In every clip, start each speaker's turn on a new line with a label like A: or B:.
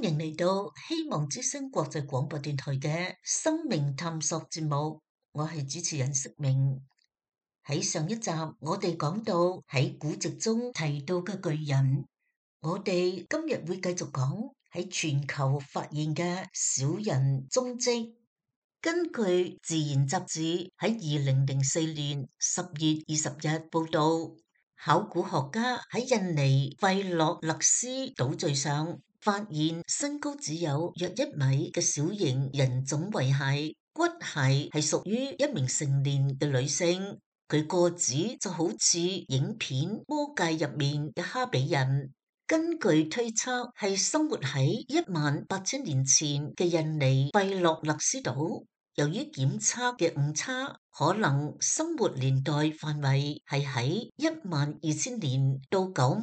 A: 迎嚟到希望之聲國際廣播電台嘅生命探索節目，我係主持人釋明。喺上一集，我哋講到喺古籍中提到嘅巨人，我哋今日會繼續講喺全球發現嘅小人蹤跡。根據《自然》雜誌喺2004年10月20日報道，考古學家喺印尼費洛勒斯島嶼上發現身高只有約1米嘅小型人種遺骸，骨骸係屬於一名成年嘅女性，佢個子就好似影片《魔戒》入面嘅哈比人。根據推測，係生活喺18000年前嘅印尼費洛勒斯島。由於檢測嘅誤差，可能生活年代範圍係喺12000年到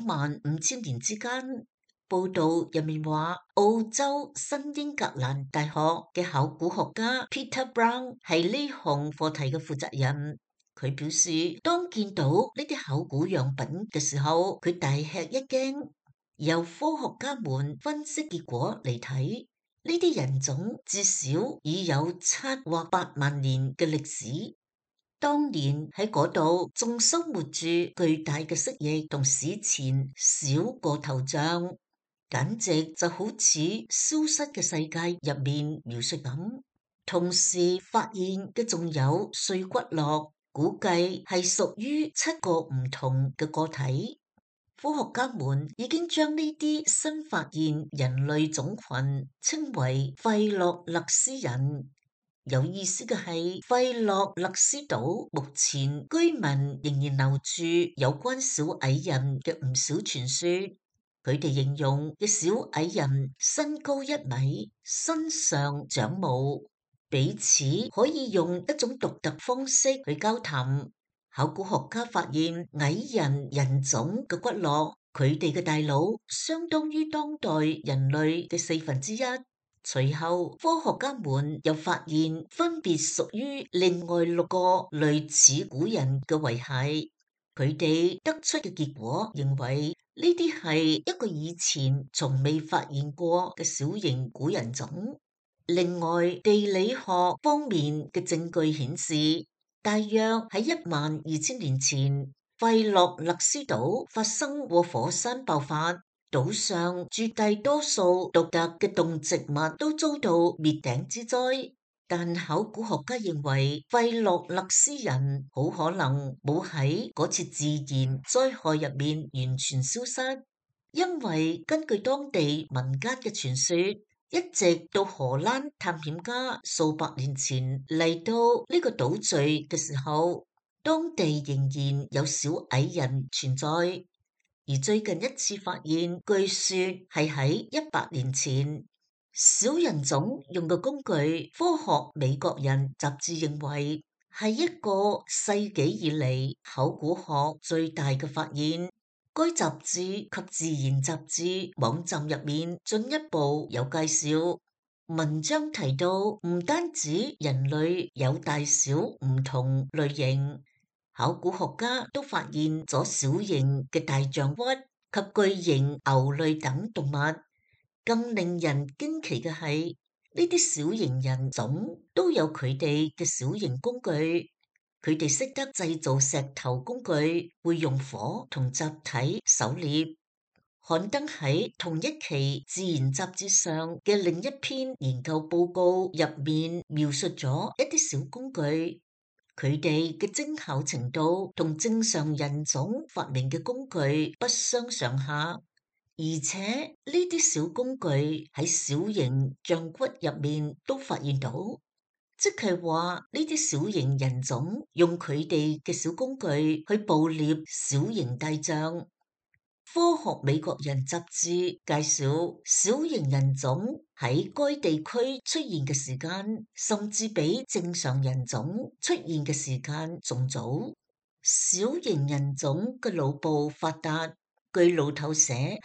A: 95000年之間。報道入面話，澳洲新英格蘭大學嘅考古學家 Peter Brown 係呢項課題嘅負責人。佢表示，當見到呢啲考古樣品嘅時候，佢大吃一驚。由科學家們分析結果嚟睇，呢啲人種至少已有7或8萬年嘅歷史。當年喺嗰度仲生活住巨大嘅蜥蜴同史前小個頭象，簡直就好似消失嘅世界入面描述咁。同時發現嘅仲有碎骨骼，估計係屬於7個唔同嘅個體。科學家們已經將呢啲新發現人類種群稱為費洛勒斯人。有意思嘅係，費洛勒斯島目前居民仍然留住有關小矮人嘅唔少傳說。佢哋形容嘅小矮人身高1米，身上長毛，彼此可以用一種獨特方式去交談。考古學家發現矮人人種嘅骨骼，佢哋嘅大腦相當於當代人類嘅1/4。隨後，科學家們又發現分別屬於另外6個類似古人嘅遺骸。佢哋得出嘅結果認為，呢啲係一個以前從未發現過嘅小型古人種。另外，地理學方面嘅證據顯示，大約喺12000年前，費洛勒斯島發生過火山爆發，島上絕大多數獨特嘅動植物都遭到滅頂之災。但考古學家認為，費洛勒斯人好可能冇喺嗰次自然災害入面完全消失，因為根據當地民間嘅傳說，一直到荷蘭探險家數百年前嚟到呢個島嶼嘅時候，當地仍然有小矮人存在。而最近一次發現，據說係喺100年前。小人種用嘅工具，科學美國人雜誌認為係一個世紀以嚟考古學最大嘅發現。該雜誌及自然雜誌網站入面進一步有介紹，文章提到唔單止人類有大小唔同類型，考古學家都發現咗小型嘅大象骨及巨型牛類等動物。更令人驚奇嘅係，呢啲小型人種都有佢哋嘅小型工具。佢哋識得製造石頭工具，會用火同集體狩獵。刊登喺同一期《自然》雜誌上嘅另一篇研究報告入面，描述咗一啲小工具，佢哋嘅精巧程度同正常人種發明嘅工具不相上下。而且呢啲小工具喺小型象骨入面都發現到，即係話呢啲小型人種用佢哋嘅小工具去捕獵小型大象。科學美國人雜誌介紹，小型人種喺該地區出現嘅時間，甚至比正常人種出現嘅時間仲早。小型人種嘅腦部發達。據路透社喺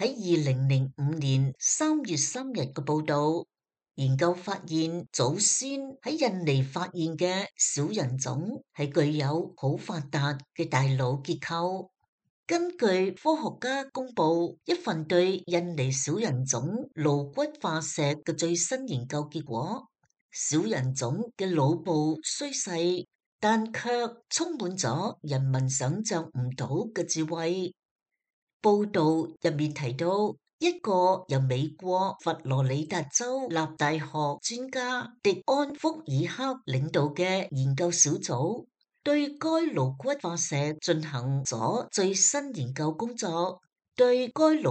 A: 2005年3月3日嘅報道，研究發現祖先喺印尼發現嘅小人種係具有好發達嘅大腦結構。 根據科學家公佈一份對印尼小人種顱骨化石嘅最新研究結果，小人種嘅腦部雖細，但卻充滿咗人民想象唔到嘅智慧。報道入面提到，一個由美國佛羅里達州立大學專家迪安福爾克領導嘅研究小組，對該顱骨化石進行咗最新研究工作。結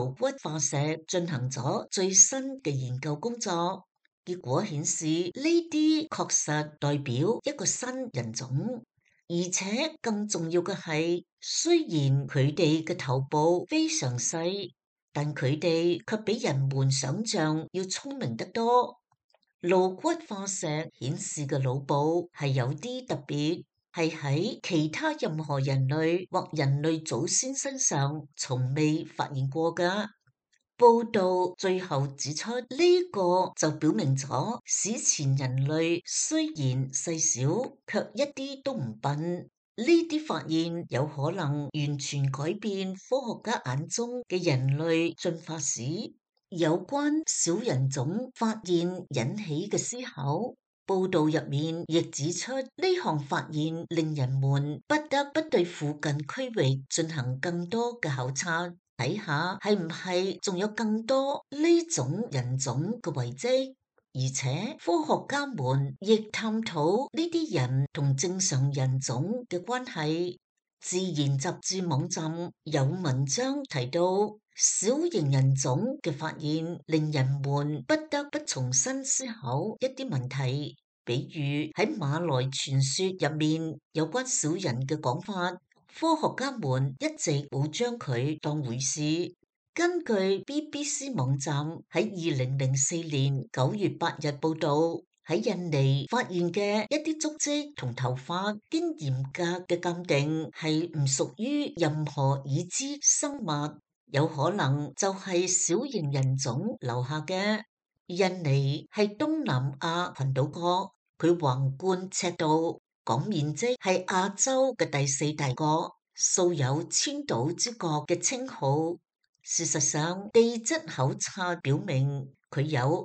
A: 果顯示，呢啲確實代表一個新人種，而且更重要嘅係，雖然佢哋嘅頭部非常細，但佢哋卻比人們想象要聰明得多。顱骨化石顯示嘅腦部係有啲特別，係喺其他任何人類或人類祖先身上從未發現過㗎。報道最後指出，呢個就表明咗史前人類雖然細小，卻一啲都唔笨。呢啲發現有可能完全改變科學家眼中嘅人類進化史。有關小人種發現引起嘅思考，報道入面亦指出，呢項發現令人們不得不對附近區域進行更多嘅考察，睇下係唔係仲有更多呢種人種嘅遺跡。而且科學家們亦探討呢啲人同正常人種嘅關係。自然雜誌網站有文章提到，小型人種嘅發現令人們不得不重新思考一啲問題，比如喺馬來傳說入面有關小人嘅講法，科學家們一直冇將佢當回事。根據 BBC 網站喺2004年9月8日報道，喺印尼發現嘅一啲足跡同頭髮，經嚴格嘅鑑定係唔屬於任何已知生物，有可能就係小型人種留下嘅。印尼係東南亞群島國，佢橫貫赤道，港面積係亞洲嘅第4大國，素有千島之國嘅稱號。事實上，地質考察表明佢有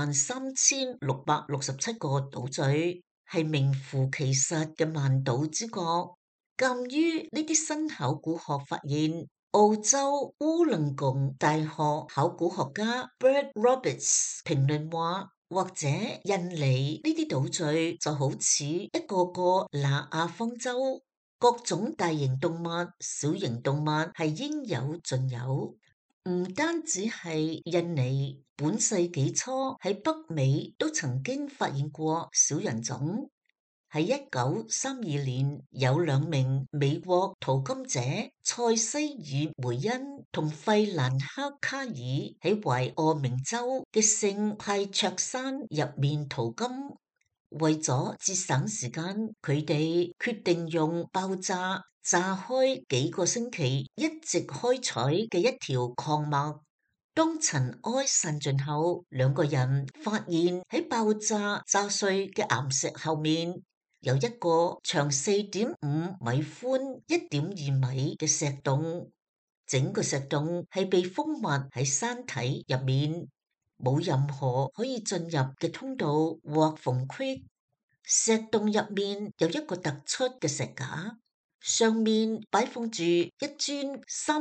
A: 13667個島嶼，係名副其實嘅萬島之國。鑑於呢啲新考古學發現，澳洲烏倫貢大學考古學家 Brett Roberts 評論話，或者印尼呢啲島嶼就好似一個個挪亞方舟，各種大型動物、小型動物係應有盡有。唔單止係印尼，本世紀初喺北美都曾經發現過小人種。喺1932年，有2名美國淘金者塞西爾梅恩同費蘭克卡爾喺懷俄明州嘅聖派卓山入面淘金。為咗節省時間，佢哋決定用爆炸炸開幾個星期一直開採嘅一條礦脈。當塵埃散盡後，2個人發現喺爆炸炸碎嘅岩石後面有一個長4.5米、寬1.2米嘅石洞。整個石洞係被封密喺山體入面，冇任何可以進入嘅通道或縫隙。石洞入面有一個突出嘅石架，上面擺放住一尊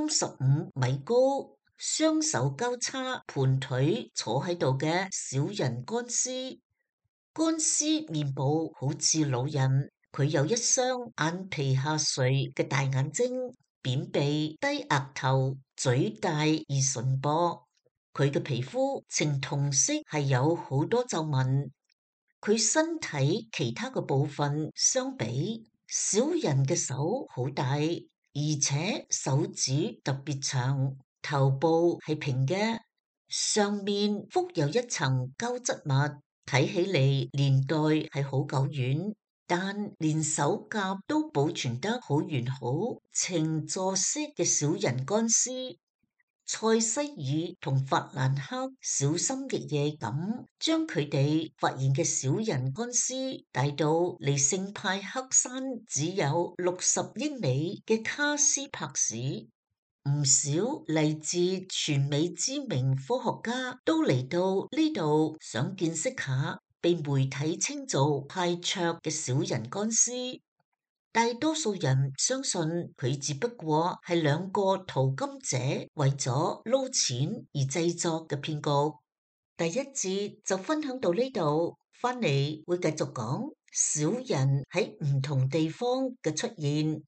A: 35米高、雙手交叉盤腿坐喺度嘅小人乾屍。乾屍面部好似老人，佢有一雙眼皮下垂嘅大眼睛、扁鼻、低額頭、嘴大而純薄。佢嘅皮膚呈銅色，係有好多皺紋。佢身體其他嘅部分相比，小人嘅手好大，而且手指特別長。頭部係平嘅，上面覆有一層膠質物，睇起嚟年代係好久遠，但連手甲都保存得好完好，呈座式嘅小人乾屍。塞西爾同法蘭克小心翼翼咁將佢哋發現嘅小人乾屍帶到離聖派克山只有60英里嘅卡斯柏市。 唔少嚟自全美知名科學家都嚟到呢度，想見識下被媒體稱做派卓嘅小人乾屍。大多數人相信佢只不過係兩個淘金者為咗撈錢而製作嘅騙局。第一節就分享到呢度，翻嚟會繼續講小人喺唔同地方嘅出現。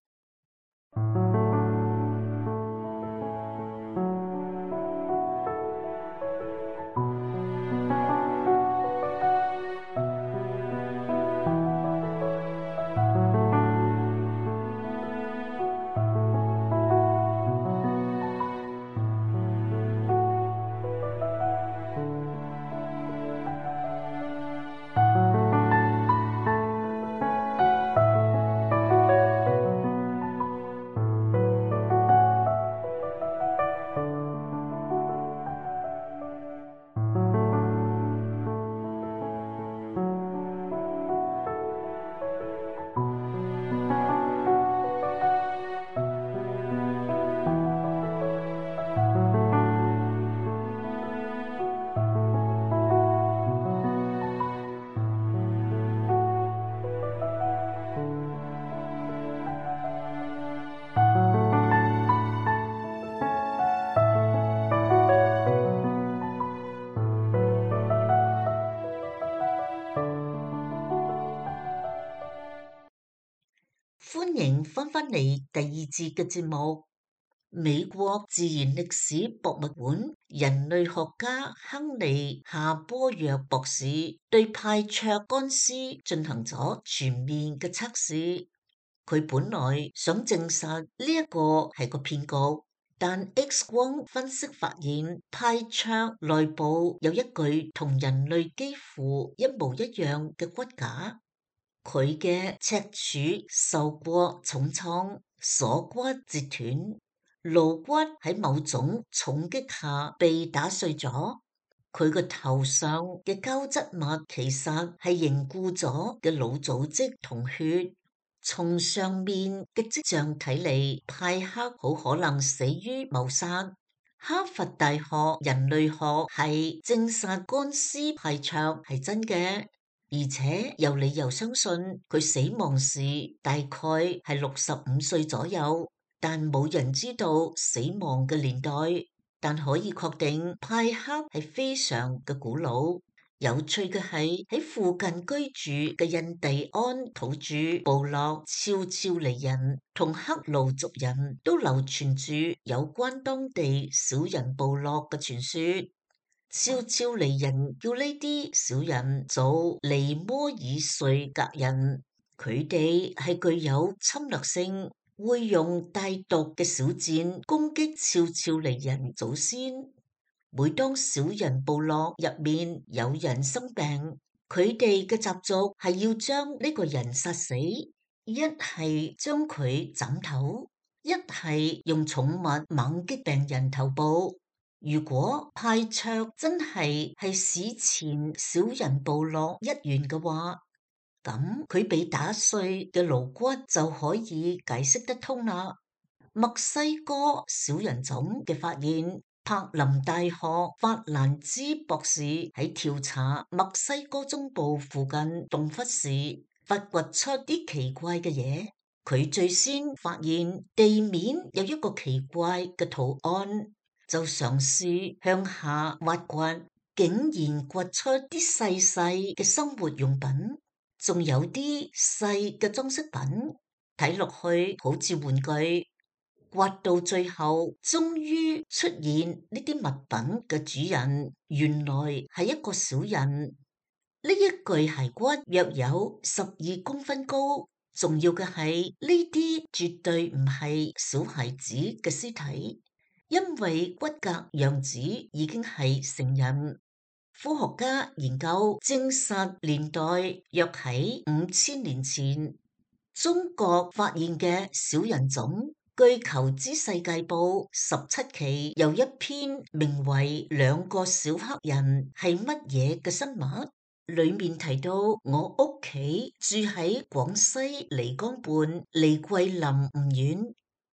A: 歡迎翻返嚟第二節嘅節目。美國自然歷史博物館人類學家亨利夏波約博士對派卓乾屍進行咗全面嘅測試。佢本來想證實呢一個係個騙局，但 X 光分析發現派卓內部有一具同人類幾乎一模一樣嘅骨架。佢嘅赤柱受過重創，鎖骨折斷，顱骨喺某種重擊下被打碎咗。佢個頭上嘅膠質物其實係凝固咗嘅腦組織同血。從上面嘅跡象睇嚟，派克好可能死於謀殺。哈佛大學人類學系證實乾屍派卓係真嘅，而且有理由相信佢死亡時大概係65歲左右，但冇人知道死亡嘅年代。但可以確定派克係非常嘅古老。有趣嘅係喺附近居住嘅印第安土著部落肖肖尼人同黑奴族人都流傳住有關當地小人部落嘅傳說。肖肖尼人叫呢啲小人做尼摩爾瑞格人，佢哋係具有侵略性，會用帶毒嘅小箭攻擊肖肖尼人祖先。每當小人部落入面有人生病，佢哋嘅習俗係要將呢個人殺死，一係將佢斬頭，一係用寵物猛擊病人頭部。如果派卓真係史前小人部落一員嘅話，咁佢被打碎嘅顱骨就可以解釋得通啦。墨西哥小人種嘅發現。柏林大學法蘭茲博士喺調查墨西哥中部附近洞窟時，發掘出啲奇怪嘅嘢。佢最先發現地面有一個奇怪嘅圖案，就嘗試向下挖掘，竟然掘出啲細細嘅生活用品，仲有啲細嘅裝飾品，睇落去好似玩具。挖到最後，終於出現呢啲物品嘅主人，原來係一個小人。呢一具骸骨約有12公分高，重要嘅係呢啲絕對唔係小孩子嘅屍體，因為骨骼樣子已經係成人。科學家研究證實年代約喺5000年前，中國發現嘅小人種。據《求知世界報》17期有一篇名為《兩個小黑人係乜嘢》嘅新聞，裏面提到我屋企住喺廣西漓江畔離桂林唔遠，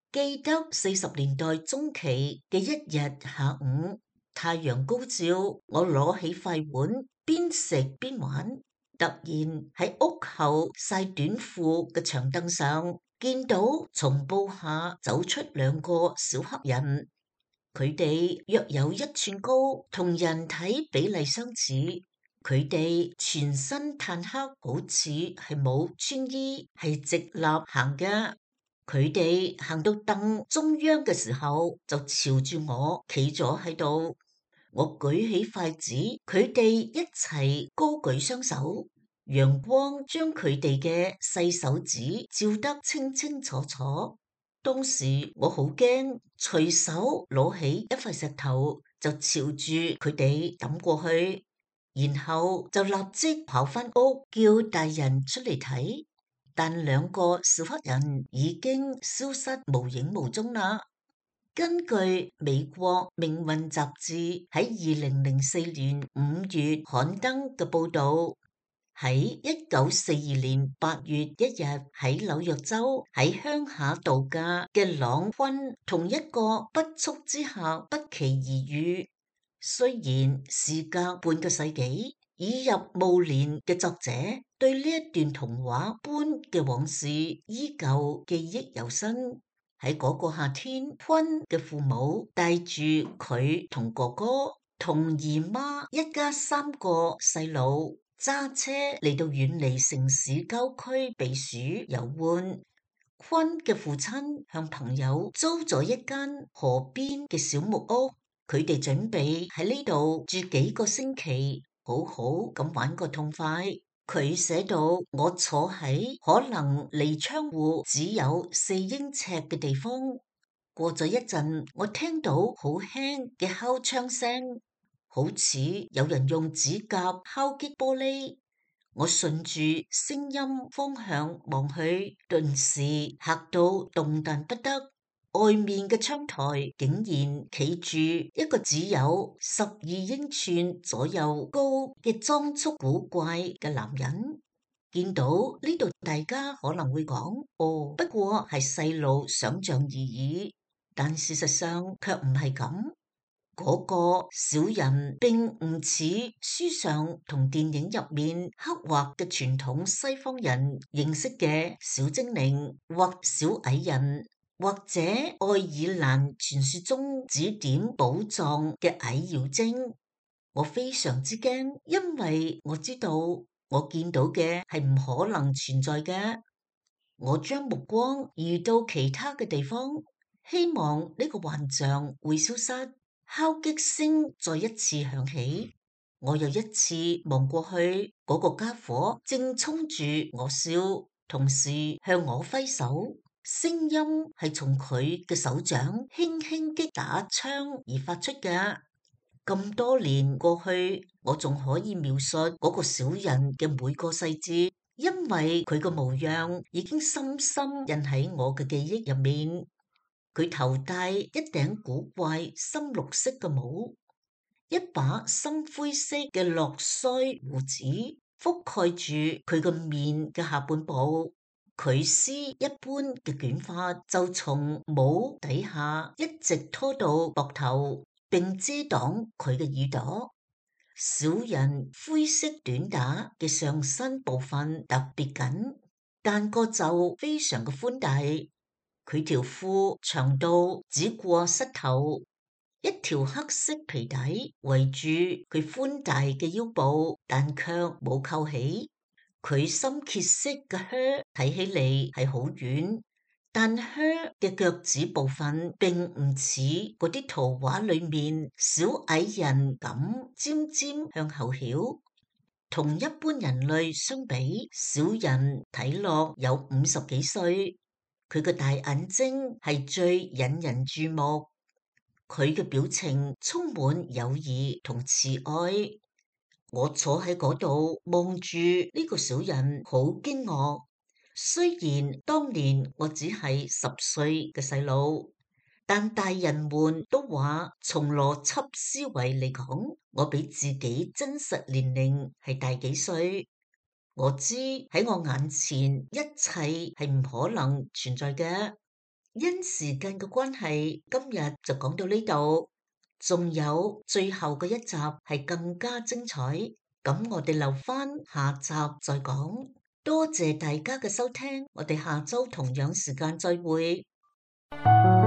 A: 記得40年代中期嘅一日下午，太陽高照，我攞起塊碗，邊食邊玩。突然喺屋後曬短褲嘅長凳上，見到從布下走出兩個小黑人，佢哋約有1寸高，同人體比例相似。佢哋全身炭黑，好似係冇穿衣，係直立行嘅。佢哋行到凳中央嘅時候，就朝住我企咗喺度。我舉起筷子，佢哋一齊高舉雙手，陽光將佢哋嘅細手指照得清清楚楚。當時我好驚，隨手攞起一塊石頭就朝住佢哋抌過去，然後就立即跑返屋叫大人出嚟睇。但兩個小黑人已經消失無影無蹤啦。根據美國命運雜誌喺2004年5月刊登嘅報導，喺1942年8月1日喺紐約州喺鄉下度假嘅朗昆同一個不速之客不期而遇。雖然事隔半個世紀，已入暮年嘅作者對呢一段童話般嘅往事依舊記憶猶新。喺嗰個夏天，昆嘅父母帶住佢同哥哥同姨媽一家3個細路揸車嚟到遠離城市郊區避暑遊玩。昆嘅父親向朋友租咗一間河邊嘅小木屋，佢哋準備喺呢度住幾個星期，好好咁玩個痛快。佢寫到：我坐喺可能離窗戶只有4英尺嘅地方。過咗一陣，我聽到好輕嘅敲窗聲，好似有人用指甲敲擊玻璃。我順住聲音方向望去，頓時嚇到動彈不得。外面嘅窗台竟然企住一個只有12英寸左右高嘅裝束古怪嘅男人。見到呢度，大家可能會講：哦，不過係細路想象而已。但事實上卻唔係咁。嗰個小人並唔似書上同電影入面刻畫嘅傳統西方人認識嘅小精靈或小矮人，或者愛爾蘭傳說中指點寶藏嘅矮妖精。我非常之驚，因為我知道我見到嘅係唔可能存在嘅。我將目光移到其他嘅地方，希望呢個幻象會消失。敲擊聲再一次響起，我又一次望過去，嗰個家伙正衝住我笑，同時向我揮手，聲音係從佢嘅手掌輕輕擊打窗而發出嘅。咁多年過去，我仲可以描述嗰個小人嘅每個細節，因為佢個模樣已經深深印喺我嘅記憶入面。佢頭戴一頂古怪深綠色嘅帽，一把深灰色嘅絡腮鬍子覆蓋住佢個面嘅下半部。佢絲一般嘅捲髮就從帽底下一直拖到膊頭，並遮擋佢嘅耳朵。小人灰色短打嘅上身部分特別緊，但個袖非常嘅寬大。佢條褲長到只過膝頭，一條黑色皮帶圍住佢寬大嘅腰部，但卻冇扣起。佢深褐色嘅靴睇起嚟係好軟，但靴嘅腳趾部分並唔似嗰啲圖畫裏面小矮人咁尖尖向後翹。同一般人類相比，小人睇落有50幾歲。佢個大眼睛係最引人注目，佢嘅表情充滿友誼同慈愛。我坐喺嗰度望住呢個小人，好驚愕。雖然當年我只係10歲嘅細路，但大人們都話，從邏輯思維嚟講，我比自己真實年齡係大幾歲。我知喺我眼前一切係唔可能存在嘅， 因時間嘅關係，今日就講到呢度，仲有最後嘅一集係更加精彩，咁我哋留返下集再講。多謝大家嘅收聽，我哋下周同樣時間再會。